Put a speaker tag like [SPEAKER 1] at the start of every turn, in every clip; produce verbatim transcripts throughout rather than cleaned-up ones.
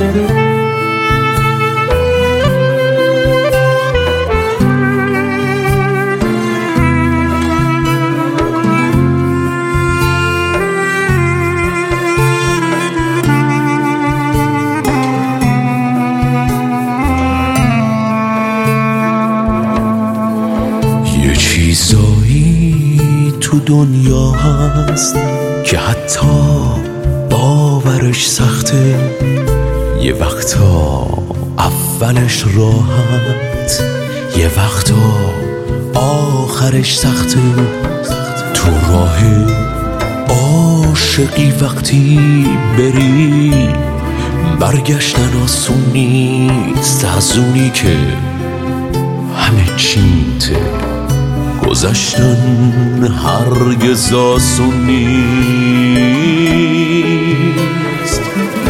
[SPEAKER 1] چیزایی تو دنیا هست که حتی باورش سخته، یه وقتا اولش راحت، یه وقتا آخرش سخته. تو راه عاشقی وقتی بری برگشتن آسون نیست، از اونی که همه چیته گذشتن هرگز آسون نیست.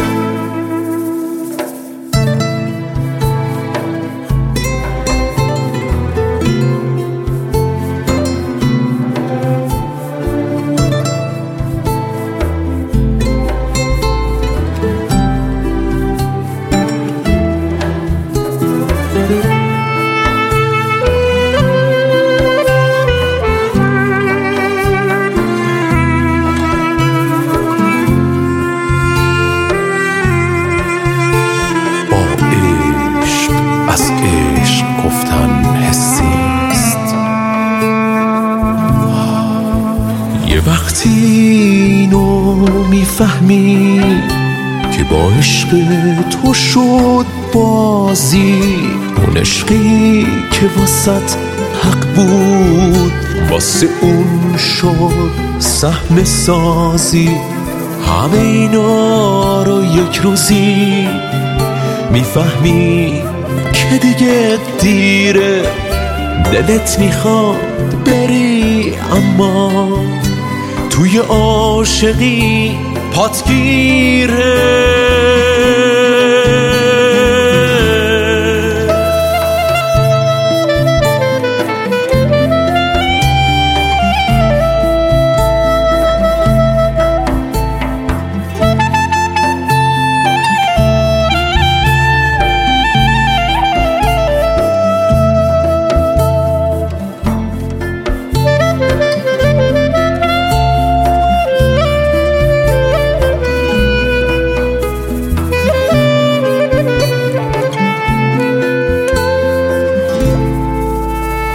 [SPEAKER 1] یه وقتی اینو میفهمی که با عشق تو شد بازی، اون عشقی که واسط حق بود واسه اون شد صحنه سازی. همه اینا رو یک روزی میفهمی که دیگه دیره، دلت میخواد بری اما توی عاشقی پات گیره.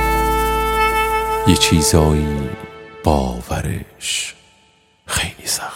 [SPEAKER 1] یه چیزایی باورش خیلی سخت.